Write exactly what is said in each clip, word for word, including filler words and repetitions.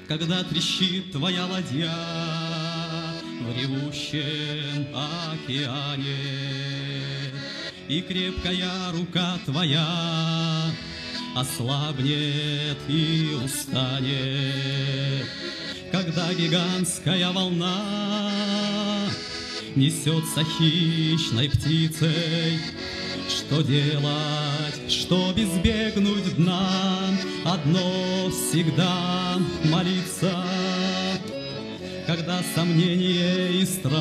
Когда трещит твоя ладья в ревущем океане, и крепкая рука твоя ослабнет и устанет, когда гигантская волна несется хищной птицей. Что делать, чтоб избегнуть дна? Одно всегда молиться, когда сомнение и страх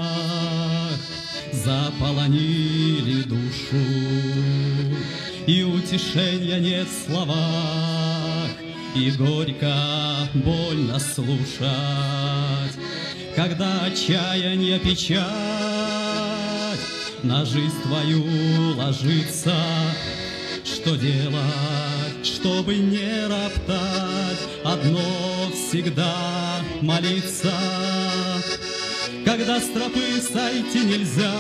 заполонили душу, и утешения нет в словах, и горько, больно слушать, когда отчаяние, печаль на жизнь твою ложится. Что делать, чтобы не роптать? Одно всегда молиться, когда с тропы сойти нельзя,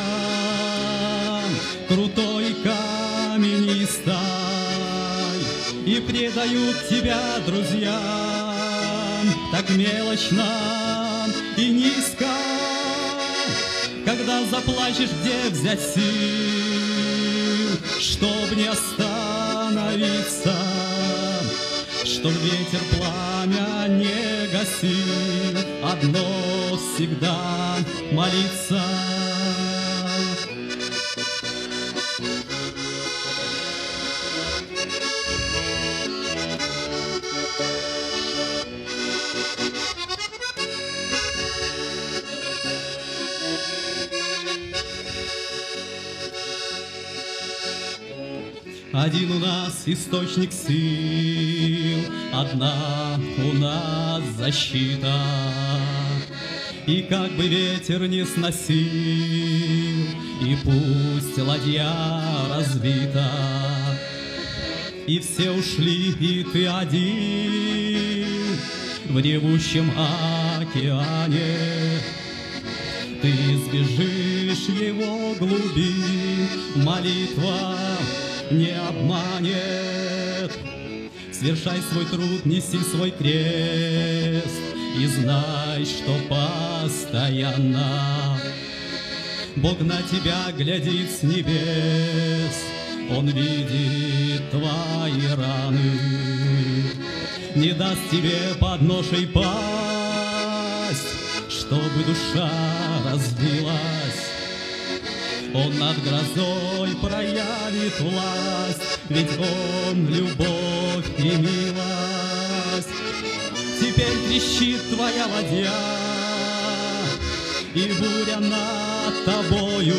крутой каменистой, и предают тебя друзья так мелочно и низко. Когда заплачешь, где взять сил, чтоб не остановиться, чтоб ветер пламя не гасил? Одно всегда молиться. Один у нас источник сил, одна у нас защита. И как бы ветер не сносил, и пусть ладья разбита, и все ушли, и ты один в ревущем океане. Ты избежишь его глубин, молитва не обманет. Свершай свой труд, неси свой крест, и знай, что постоянно Бог на тебя глядит с небес. Он видит твои раны, не даст тебе под ношей пасть, чтобы душа разбилась. Он над грозой проявит власть, ведь Он любовь и милость. Теперь трещит твоя ладья, и буря над тобою,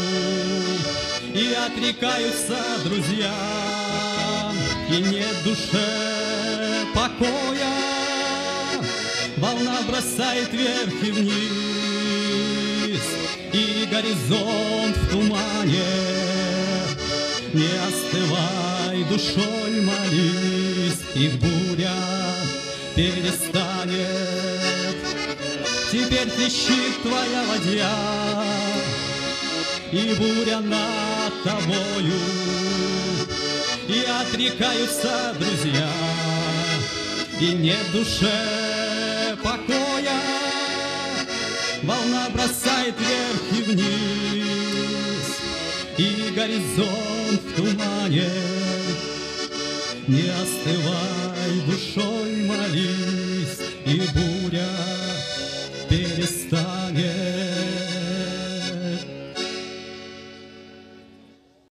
и отрекаются друзья, и нет в душе покоя. Волна бросает вверх и вниз, и горизонт в тумане. Не остывай, душой молись, и буря перестанет. Теперь трещит твоя ладья, и буря над тобою, и отрекаются друзья, и нет в душе покоя. Волна бросает вверх и вниз, и горизонт в тумане. Не остывай, душой молись, и буря перестанет.